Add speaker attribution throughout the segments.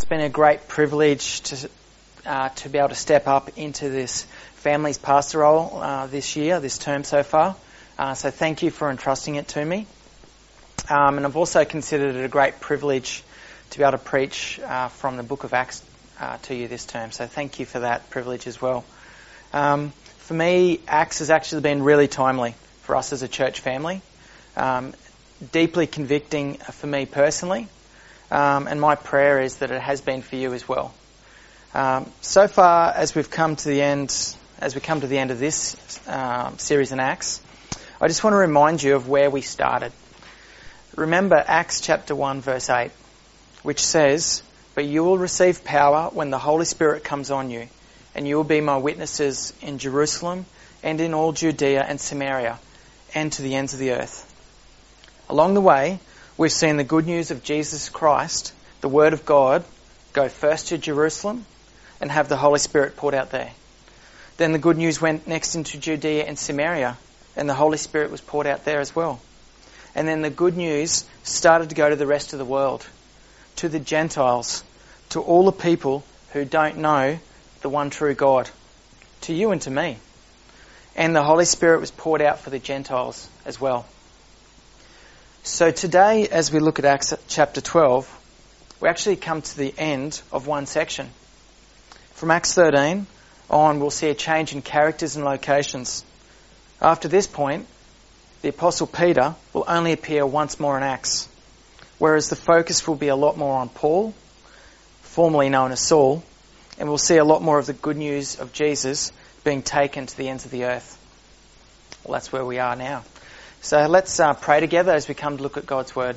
Speaker 1: It's been a great privilege to be able to step up into this family's pastor role this term so far. So thank you for entrusting it to me. And I've also considered it a great privilege to be able to preach from the book of Acts to you this term. So thank you for that privilege as well. For me, Acts has actually been really timely for us as a church family. Deeply convicting for me personally. And my prayer is that it has been for you as well. So far, as we come to the end of this series in Acts, I just want to remind you of where we started. Remember Acts chapter 1 verse 8, which says, "But you will receive power when the Holy Spirit comes on you, and you will be my witnesses in Jerusalem and in all Judea and Samaria and to the ends of the earth." Along the way, we've seen the good news of Jesus Christ, the Word of God, go first to Jerusalem and have the Holy Spirit poured out there. Then the good news went next into Judea and Samaria, and the Holy Spirit was poured out there as well. And then the good news started to go to the rest of the world, to the Gentiles, to all the people who don't know the one true God, to you and to me. And the Holy Spirit was poured out for the Gentiles as well. So today, as we look at Acts chapter 12, we actually come to the end of one section. From Acts 13 on, we'll see a change in characters and locations. After this point, the Apostle Peter will only appear once more in Acts, whereas the focus will be a lot more on Paul, formerly known as Saul, and we'll see a lot more of the good news of Jesus being taken to the ends of the earth. Well, that's where we are now. So let's pray together as we come to look at God's Word.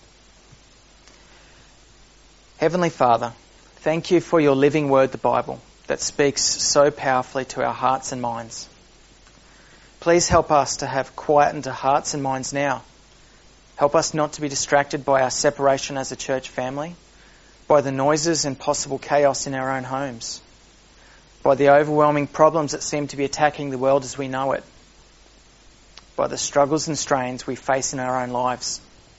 Speaker 1: Heavenly Father, thank you for your living Word, the Bible, that speaks so powerfully to our hearts and minds. Please help us to have quietened hearts and minds now. Help us not to be distracted by our separation as a church family, by the noises and possible chaos in our own homes, by the overwhelming problems that seem to be attacking the world as we know it, by the struggles and strains we face in our own lives.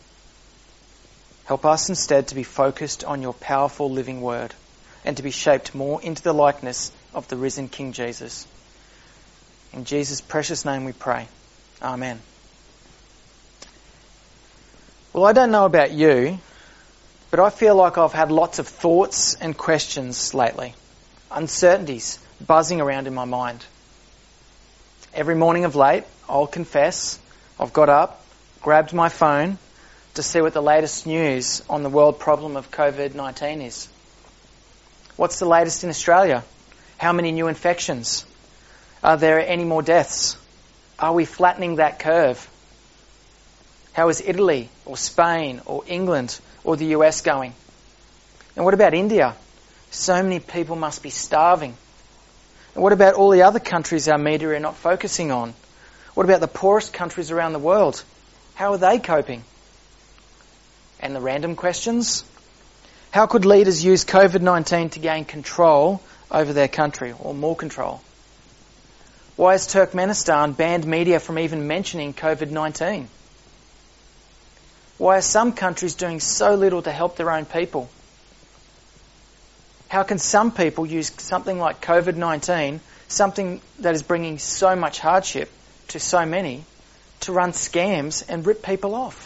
Speaker 1: Help us instead to be focused on your powerful living Word and to be shaped more into the likeness of the risen King Jesus. In Jesus' precious name we pray. Amen. Well, I don't know about you, but I feel like I've had lots of thoughts and questions lately. Uncertainties buzzing around in my mind. Every morning of late, I'll confess, I've got up, grabbed my phone to see what the latest news on the world problem of COVID-19 is. What's the latest in Australia? How many new infections? Are there any more deaths? Are we flattening that curve? How is Italy or Spain or England or the US going? And what about India? So many people must be starving. And what about all the other countries our media are not focusing on? What about the poorest countries around the world? How are they coping? And the random questions? How could leaders use COVID-19 to gain control over their country, or more control? Why has Turkmenistan banned media from even mentioning COVID-19? Why are some countries doing so little to help their own people? How can some people use something like COVID-19, something that is bringing so much hardship to so many, to run scams and rip people off?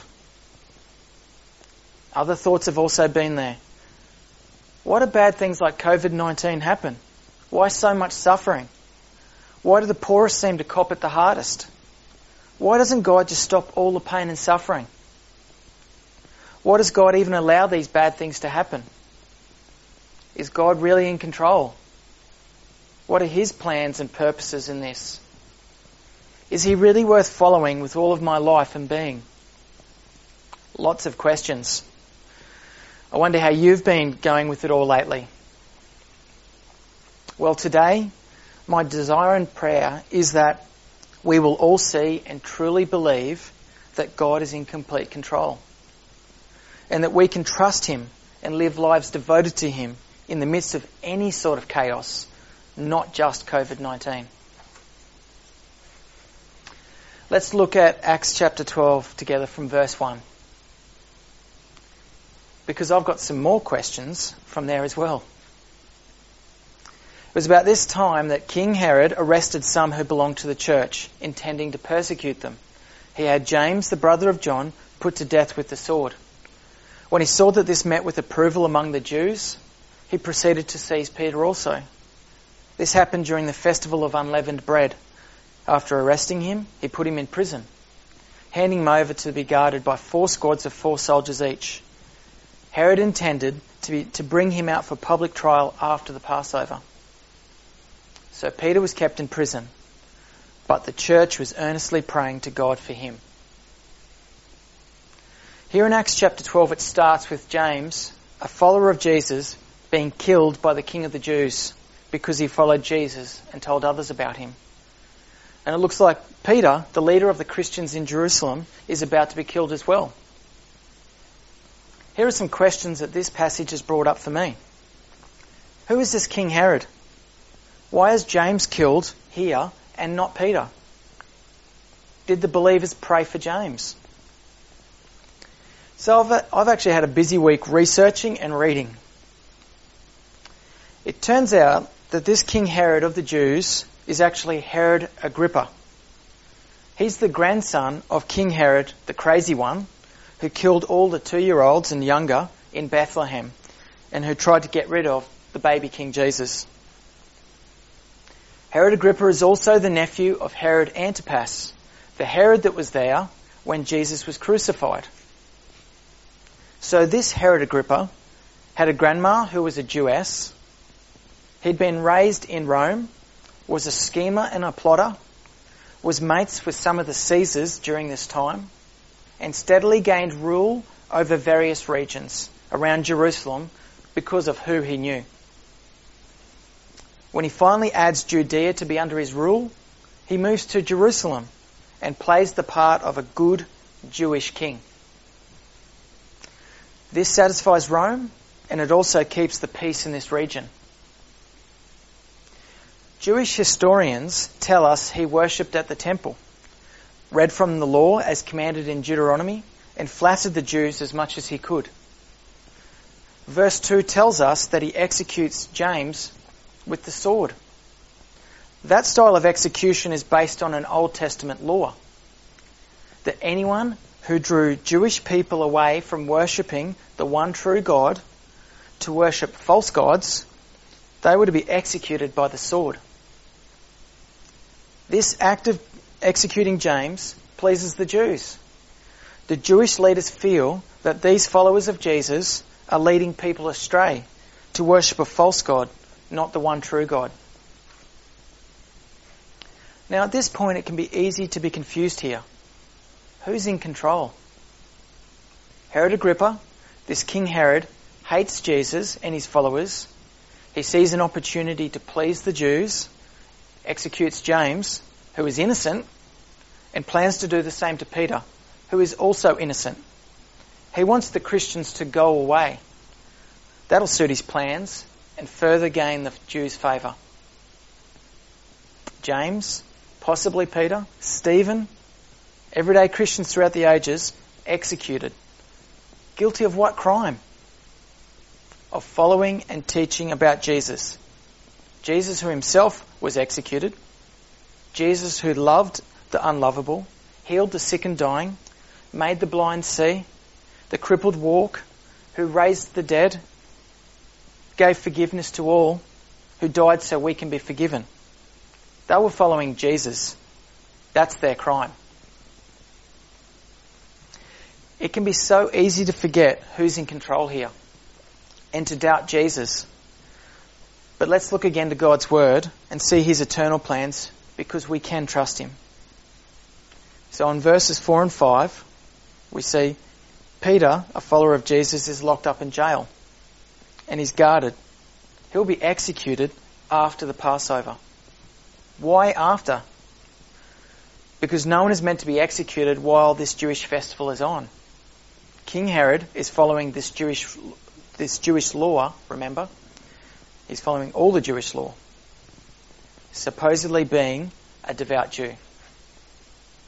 Speaker 1: Other thoughts have also been there. Why do bad things like COVID-19 happen? Why so much suffering? Why do the poorest seem to cop it the hardest? Why doesn't God just stop all the pain and suffering? Why does God even allow these bad things to happen? Is God really in control? What are His plans and purposes in this? Is He really worth following with all of my life and being? Lots of questions. I wonder how you've been going with it all lately. Well, today, my desire and prayer is that we will all see and truly believe that God is in complete control, and that we can trust Him and live lives devoted to Him in the midst of any sort of chaos, not just COVID-19. Let's look at Acts chapter 12 together from verse 1. because I've got some more questions from there as well. It was about this time that King Herod arrested some who belonged to the church, intending to persecute them. He had James, the brother of John, put to death with the sword. When he saw that this met with approval among the Jews, he proceeded to seize Peter also. This happened during the festival of unleavened bread. After arresting him, he put him in prison, handing him over to be guarded by 4 squads of 4 soldiers each. Herod intended to bring him out for public trial after the Passover. So Peter was kept in prison, but the church was earnestly praying to God for him. Here in Acts chapter 12 it starts with James, a follower of Jesus, being killed by the king of the Jews because he followed Jesus and told others about him. And it looks like Peter, the leader of the Christians in Jerusalem, is about to be killed as well. Here are some questions that this passage has brought up for me. Who is this King Herod? Why is James killed here and not Peter? Did the believers pray for James? So I've actually had a busy week researching and reading. It turns out that this King Herod of the Jews is actually Herod Agrippa. He's the grandson of King Herod, the crazy one, who killed all the 2-year-olds and younger in Bethlehem and who tried to get rid of the baby King Jesus. Herod Agrippa is also the nephew of Herod Antipas, the Herod that was there when Jesus was crucified. So this Herod Agrippa had a grandma who was a Jewess. He'd been raised in Rome, was a schemer and a plotter, was mates with some of the Caesars during this time, and steadily gained rule over various regions around Jerusalem because of who he knew. When he finally adds Judea to be under his rule, he moves to Jerusalem and plays the part of a good Jewish king. This satisfies Rome, and it also keeps the peace in this region. Jewish historians tell us he worshipped at the temple, read from the law as commanded in Deuteronomy, and flattered the Jews as much as he could. Verse 2 tells us that he executes James with the sword. That style of execution is based on an Old Testament law, that anyone who drew Jewish people away from worshipping the one true God to worship false gods, they were to be executed by the sword. This act of executing James pleases the Jews. The Jewish leaders feel that these followers of Jesus are leading people astray to worship a false god, not the one true God. Now at this point it can be easy to be confused here. Who's in control? Herod Agrippa, this King Herod, hates Jesus and his followers. He sees an opportunity to please the Jews, executes James, who is innocent, and plans to do the same to Peter, who is also innocent. He wants the Christians to go away. That'll suit his plans and further gain the Jews' favour. James, possibly Peter, Stephen, everyday Christians throughout the ages, executed. Guilty of what crime? Of following and teaching about Jesus. Jesus who himself was executed. Jesus who loved the unlovable, healed the sick and dying, made the blind see, the crippled walk, who raised the dead, gave forgiveness to all, who died so we can be forgiven. They were following Jesus. That's their crime. It can be so easy to forget who's in control here and to doubt Jesus. But let's look again to God's Word and see his eternal plans, because we can trust him. So in verses 4 and 5, we see Peter, a follower of Jesus, is locked up in jail and he's guarded. He'll be executed after the Passover. Why after? Because no one is meant to be executed while this Jewish festival is on. King Herod is following this Jewish law, remember? He's following all the Jewish law, supposedly being a devout Jew.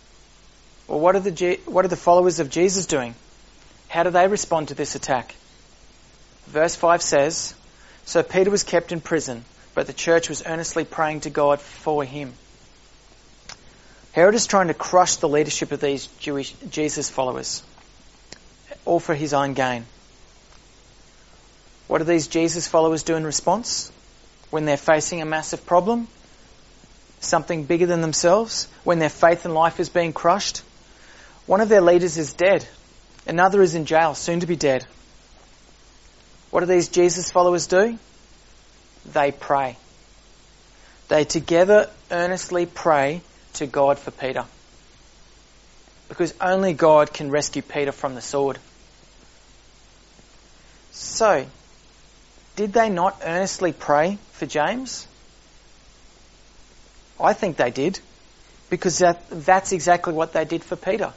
Speaker 1: Well, what are the followers of Jesus doing? How do they respond to this attack? Verse 5 says, "So Peter was kept in prison, but the church was earnestly praying to God for him." Herod is trying to crush the leadership of these Jewish Jesus followers, all for his own gain. What do these Jesus followers do in response? When they're facing a massive problem, something bigger than themselves, when their faith and life is being crushed, one of their leaders is dead, another is in jail, soon to be dead. What do these Jesus followers do? They pray. They together earnestly pray to God for Peter. Because only God can rescue Peter from the sword. So, did they not earnestly pray for James? I think they did. Because that's exactly what they did for Peter.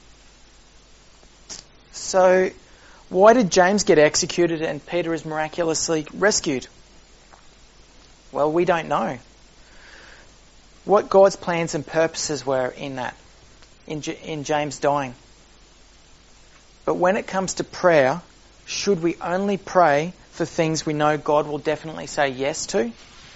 Speaker 1: So, why did James get executed and Peter is miraculously rescued? Well, we don't know what God's plans and purposes were in that, in James dying. But when it comes to prayer, should we only pray for things we know God will definitely say yes to?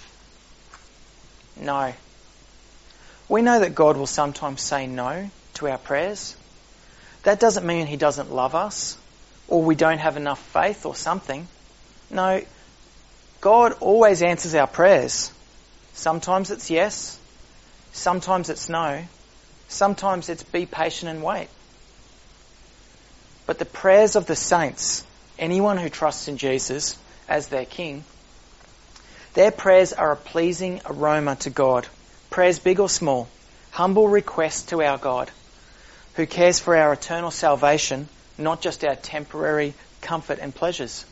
Speaker 1: No. We know that God will sometimes say no to our prayers. That doesn't mean He doesn't love us, or we don't have enough faith or something. No, God always answers our prayers. Sometimes it's yes, sometimes it's no, sometimes it's be patient and wait. But the prayers of the saints, anyone who trusts in Jesus as their King, their prayers are a pleasing aroma to God. Prayers big or small, humble requests to our God, who cares for our eternal salvation, not just our temporary comfort and pleasures.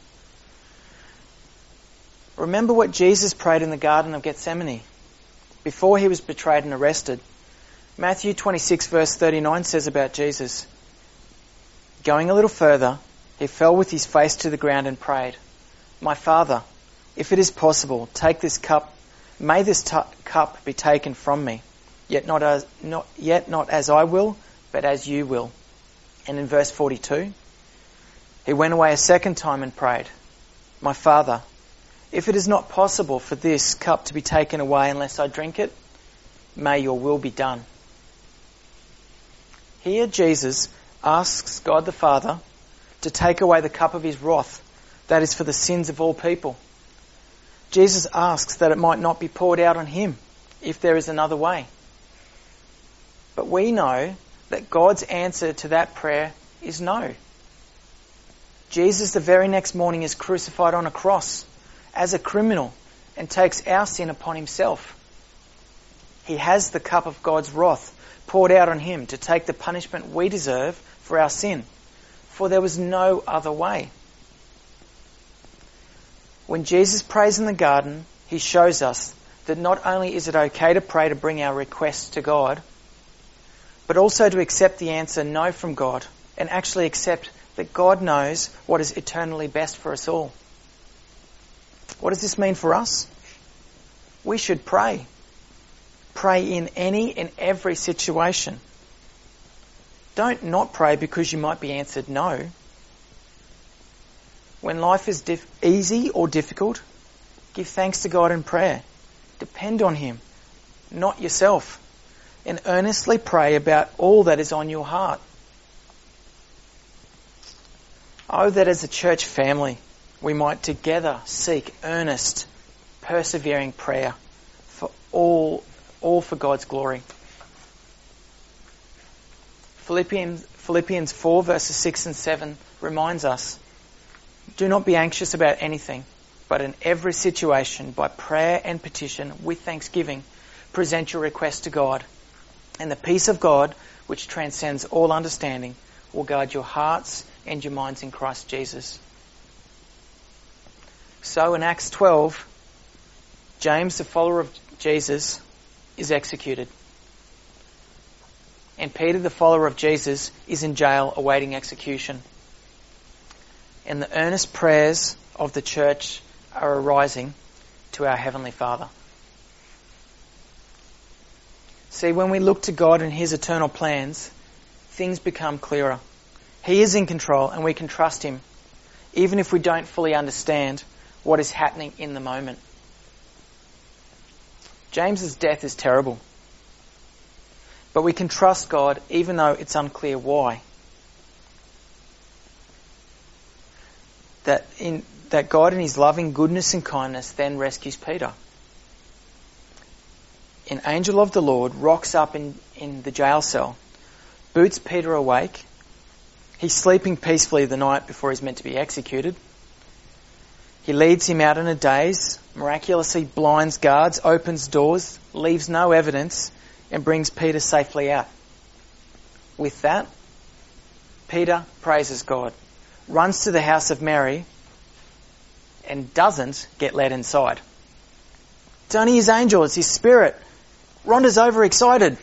Speaker 1: Remember what Jesus prayed in the Garden of Gethsemane before He was betrayed and arrested. Matthew 26 verse 39 says about Jesus, going a little further, He fell with His face to the ground and prayed, "My Father, if it is possible, take this cup. May this cup be taken from me, yet not as I will, but as you will." And in verse 42, He went away a second time and prayed, "My Father, if it is not possible for this cup to be taken away unless I drink it, may your will be done." Here Jesus asks God the Father to take away the cup of His wrath, that is for the sins of all people. Jesus asks that it might not be poured out on Him if there is another way. But we know that God's answer to that prayer is no. Jesus the very next morning is crucified on a cross as a criminal and takes our sin upon Himself. He has the cup of God's wrath poured out on Him to take the punishment we deserve for our sin, for there was no other way. When Jesus prays in the garden, He shows us that not only is it okay to pray to bring our requests to God, but also to accept the answer no from God and actually accept that God knows what is eternally best for us all. What does this mean for us? We should pray. Pray in any and every situation. Don't not pray because you might be answered no. When life is easy or difficult, give thanks to God in prayer. Depend on Him, not yourself, and earnestly pray about all that is on your heart. Oh, that as a church family, we might together seek earnest, persevering prayer for all for God's glory. Philippians 4 verses 6 and 7 reminds us, "Do not be anxious about anything, but in every situation, by prayer and petition, with thanksgiving, present your requests to God. And the peace of God, which transcends all understanding, will guard your hearts and your minds in Christ Jesus." So in Acts 12, James, the follower of Jesus, is executed. And Peter, the follower of Jesus, is in jail awaiting execution. And the earnest prayers of the church are arising to our Heavenly Father. See, when we look to God and His eternal plans, things become clearer. He is in control and we can trust Him. even if we don't fully understand what is happening in the moment. James's death is terrible. But we can trust God even though it's unclear why. That God in his loving goodness and kindness then rescues Peter. An angel of the Lord rocks up in the jail cell, boots Peter awake. He's sleeping peacefully the night before he's meant to be executed. He leads him out in a daze, miraculously blinds guards, opens doors, leaves no evidence, and brings Peter safely out. With that, Peter praises God, runs to the house of Mary, and doesn't get let inside. It's only his angel, it's his spirit. Rhonda's overexcited.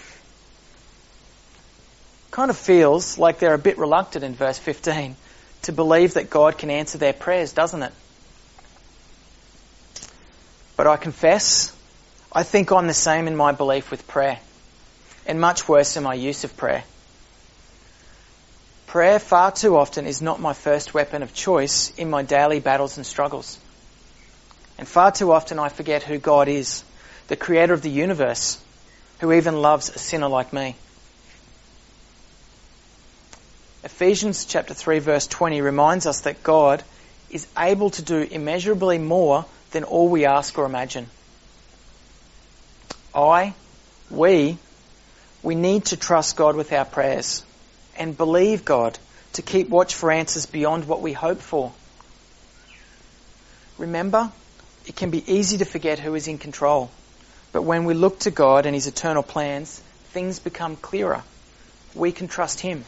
Speaker 1: Kind of feels like they're a bit reluctant in verse 15 to believe that God can answer their prayers, doesn't it? But I confess, I think I'm the same in my belief with prayer, and much worse in my use of prayer. Prayer far too often is not my first weapon of choice in my daily battles and struggles. And far too often I forget who God is, the creator of the universe, who even loves a sinner like me. Ephesians chapter 3 verse 20 reminds us that God is able to do immeasurably more than all we ask or imagine. We need to trust God with our prayers and believe God to keep watch for answers beyond what we hope for. Remember, it can be easy to forget who is in control, but when we look to God and his eternal plans, things become clearer. We can trust him.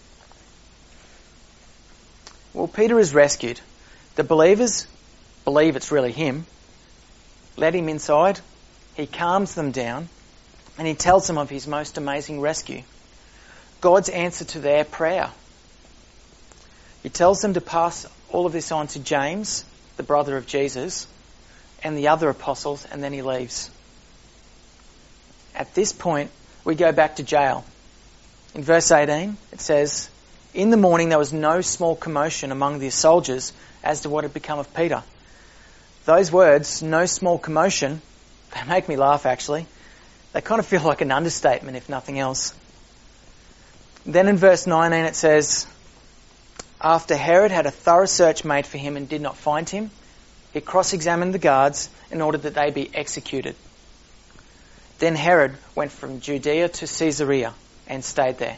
Speaker 1: Well, Peter is rescued. The believers believe it's really him. Let him inside. He calms them down and he tells them of his most amazing rescue. God's answer to their prayer. He tells them to pass all of this on to James, the brother of Jesus, and the other apostles, and then he leaves. At this point, we go back to jail. In verse 18, it says, "In the morning there was no small commotion among the soldiers as to what had become of Peter." Those words, no small commotion, they make me laugh actually. They kind of feel like an understatement if nothing else. Then in verse 19 it says, "After Herod had a thorough search made for him and did not find him, he cross-examined the guards in order that they be executed. Then Herod went from Judea to Caesarea and stayed there."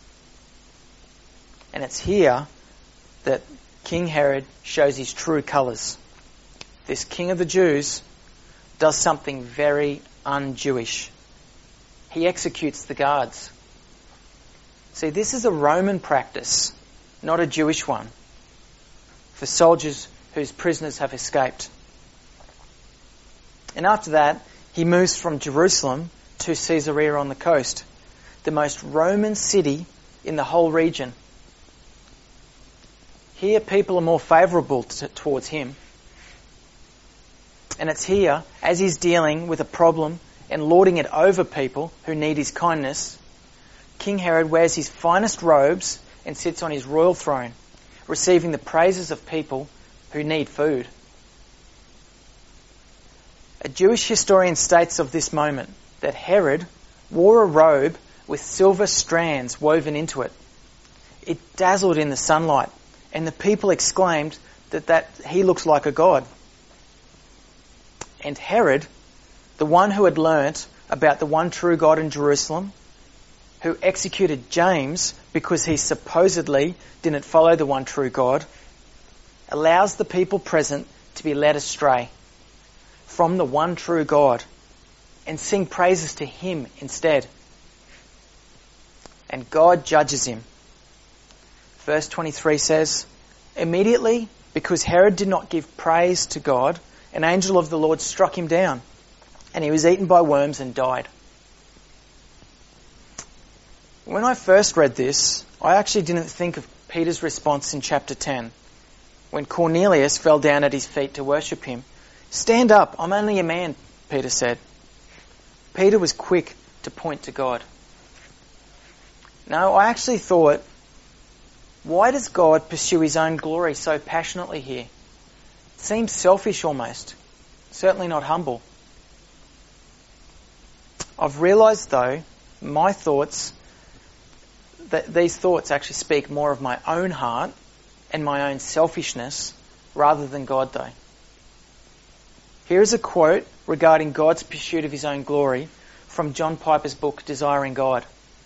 Speaker 1: And it's here that King Herod shows his true colours. This king of the Jews does something very un-Jewish. He executes the guards. See, this is a Roman practice, not a Jewish one, for soldiers whose prisoners have escaped. And after that, he moves from Jerusalem to Caesarea on the coast, the most Roman city in the whole region. Here people are more favourable towards him. And it's here, as he's dealing with a problem and lording it over people who need his kindness, King Herod wears his finest robes and sits on his royal throne, receiving the praises of people who need food. A Jewish historian states of this moment that Herod wore a robe with silver strands woven into it. It dazzled in the sunlight, and the people exclaimed that he looks like a god. And Herod, the one who had learnt about the one true God in Jerusalem, who executed James because he supposedly didn't follow the one true God, allows the people present to be led astray from the one true God and sing praises to him instead. And God judges him. Verse 23 says, "Immediately, because Herod did not give praise to God, an angel of the Lord struck him down, and he was eaten by worms and died." When I first read this, I actually didn't think of Peter's response in chapter 10, when Cornelius fell down at his feet to worship him. "Stand up, I'm only a man," Peter said. Peter was quick to point to God. No, I actually thought Why does God pursue his own glory so passionately here? It seems selfish almost. Certainly not humble. I've realised though, my thoughts, that these thoughts actually speak more of my own heart and my own selfishness rather than God though. Here is a quote regarding God's pursuit of his own glory from John Piper's book, Desiring God.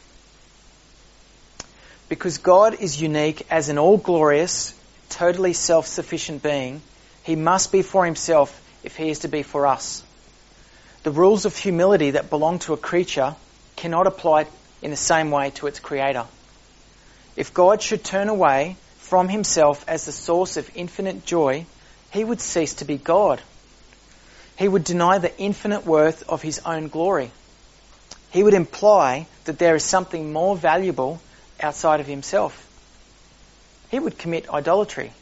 Speaker 1: Because God is unique as an all-glorious, totally self-sufficient being, he must be for himself if he is to be for us. The rules of humility that belong to a creature cannot apply in the same way to its creator. If God should turn away from himself as the source of infinite joy, he would cease to be God. He would deny the infinite worth of his own glory. He would imply that there is something more valuable outside of himself. He would commit idolatry.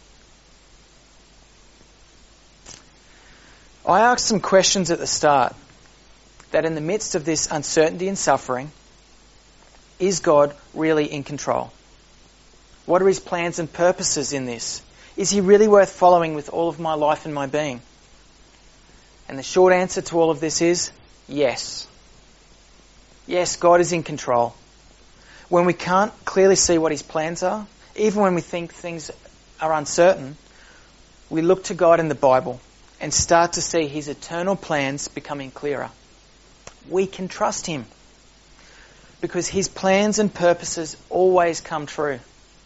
Speaker 1: I asked some questions at the start, that in the midst of this uncertainty and suffering, is God really in control? What are his plans and purposes in this? Is he really worth following with all of my life and my being? And the short answer to all of this is yes. Yes, God is in control. When we can't clearly see what his plans are, even when we think things are uncertain, we look to God in the Bible and start to see his eternal plans becoming clearer. We can trust him because his plans and purposes always come true.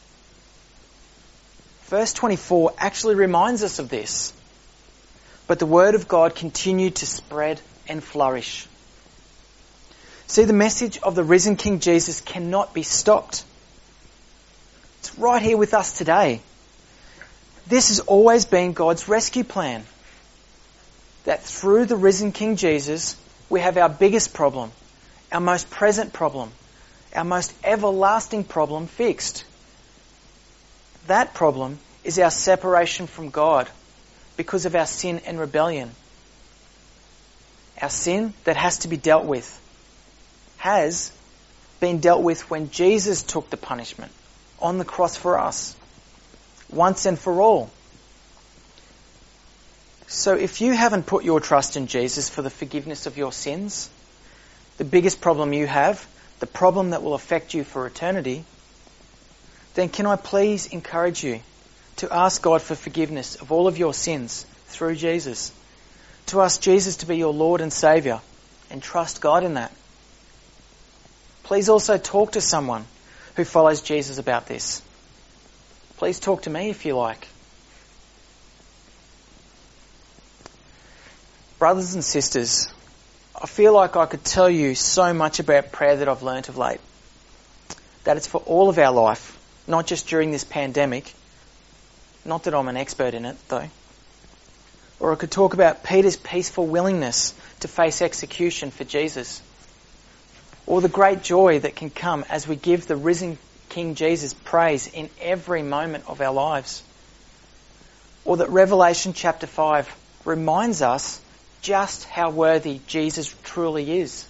Speaker 1: Verse 24 actually reminds us of this. But the word of God continued to spread and flourish. See, the message of the risen King Jesus cannot be stopped. It's right here with us today. This has always been God's rescue plan. That through the risen King Jesus, we have our biggest problem, our most present problem, our most everlasting problem fixed. That problem is our separation from God because of our sin and rebellion. Our sin that has to be dealt with has been dealt with when Jesus took the punishment on the cross for us, once and for all. So if you haven't put your trust in Jesus for the forgiveness of your sins, the biggest problem you have, the problem that will affect you for eternity, then can I please encourage you to ask God for forgiveness of all of your sins through Jesus, to ask Jesus to be your Lord and Saviour, and trust God in that. Please also talk to someone who follows Jesus about this. Please talk to me if you like. Brothers and sisters, I feel like I could tell you so much about prayer that I've learnt of late. That it's for all of our life, not just during this pandemic. Not that I'm an expert in it, though. Or I could talk about Peter's peaceful willingness to face execution for Jesus. Or the great joy that can come as we give the risen King Jesus praise in every moment of our lives. Or that Revelation chapter 5 reminds us just how worthy Jesus truly is.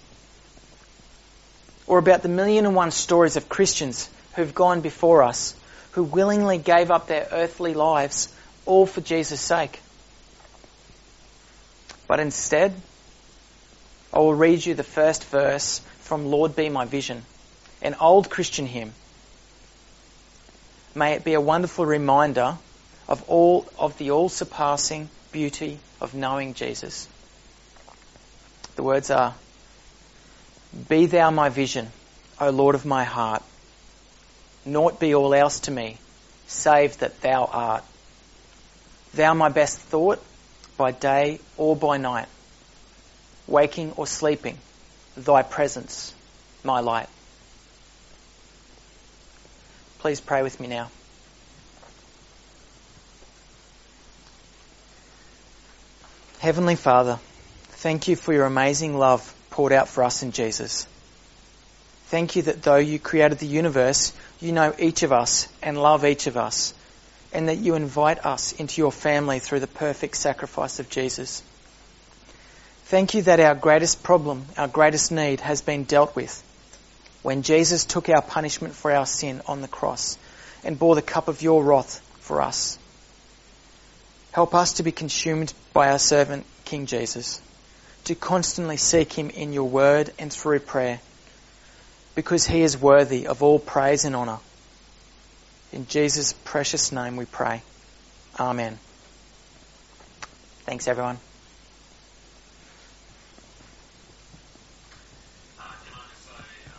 Speaker 1: Or about the 1,000,001 stories of Christians who've gone before us, who willingly gave up their earthly lives, all for Jesus' sake. But instead, I will read you the first verse from Lord Be My Vision, an old Christian hymn. May it be a wonderful reminder of the all-surpassing beauty of knowing Jesus. The words are, Be thou my vision, O Lord of my heart. Naught be all else to me, save that thou art. Thou my best thought, by day or by night. Waking or sleeping, thy presence, my light. Please pray with me now. Heavenly Father, thank you for your amazing love poured out for us in Jesus. Thank you that though you created the universe, you know each of us and love each of us, and that you invite us into your family through the perfect sacrifice of Jesus. Thank you that our greatest problem, our greatest need has been dealt with when Jesus took our punishment for our sin on the cross and bore the cup of your wrath for us. Help us to be consumed by our servant, King Jesus, to constantly seek him in your word and through prayer, because he is worthy of all praise and honour. In Jesus' precious name we pray. Amen. Thanks, everyone.